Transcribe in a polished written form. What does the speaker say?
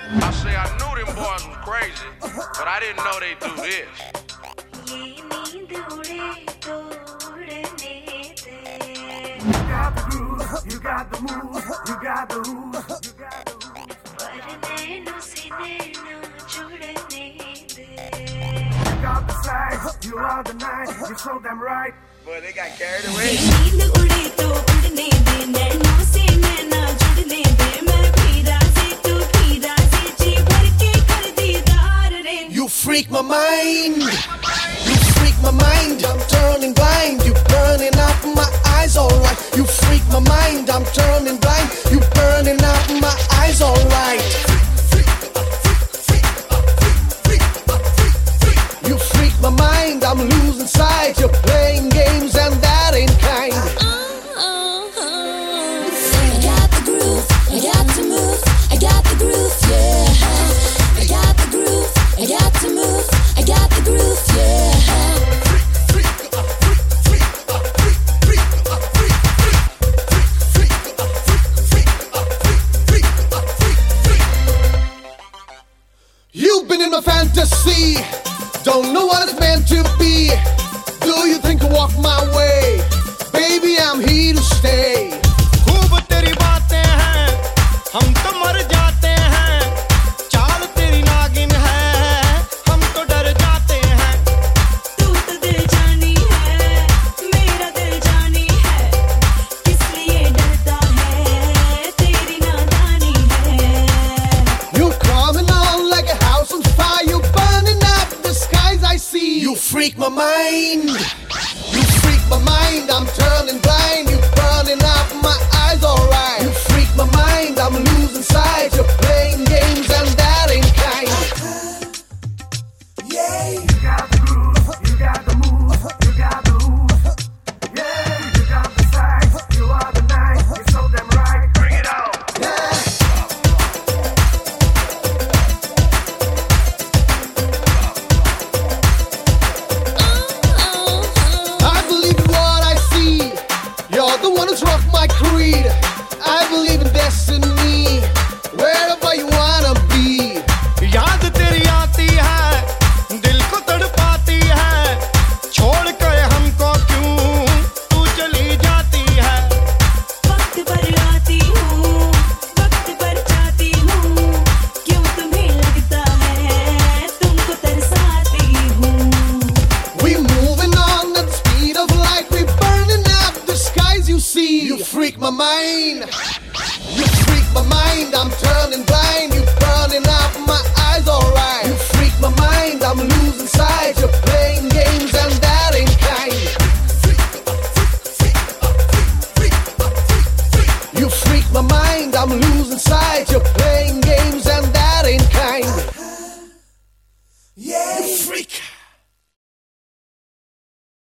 I say I knew them boys was crazy, but I didn't know they do this. You got the groove, you got the move, you got the ooze, you got the ooze. You got the size, you are the night, you're so damn right. Boy, they got carried away. You freak my mind. You freak my mind. I'm turning blind. You burning up my eyes, alright. You freak my mind. I'm turning blind. You burning up my eyes, alright. You freak my mind. I'm losing sight. You're playing games and that ain't kind. I got the groove. I got to move. I got the groove, yeah. I got the groove. I got to move. I got the groove, yeah. You've been in my fantasy, don't know what it's meant to be. Do you think I walk my way? Baby, I'm here to stay. खूब तेरी बातें हैं, हम तो मर जाते हैं. चाल तेरी नागिन है, हम तो डर जाते हैं. तू तो दिल जानी है, मेरा दिल जानी है. इसलिए डरता है, तेरी नादानी है. You're coming on like a house on fire. You're burning up the skies I see. You freak my mind. You freak my mind. I'm turning blind. You're burning up my eyes, alright. You freak my mind. I'm losing sight. You're playing games and that ain't kind. You got the groove, you got the move, you got the ooze. Yeah, you got the size, you are the night, you're so damn right. Bring it on. I believe in what I see. You're the one who's rocked my creed. I believe in destiny. Wherever you wanna be. याद तेरी आती है, दिल को तड़पाती है. छोड़ कर हमको क्यों तू चली जाती है. वक्त पर आती हूँ, वक्त पर जाती हूँ. क्यों तुम्हें लगता है, तुमको तरसाती हूँ. We moving on at the speed of light. We burning up the skies you see. You freak my mind. You freak my mind. I'm turning blind. You burning up my eyes, alright. You freak my mind. I'm losing sight. You're playing games and that ain't kind. You freak my mind. I'm losing sight. You're playing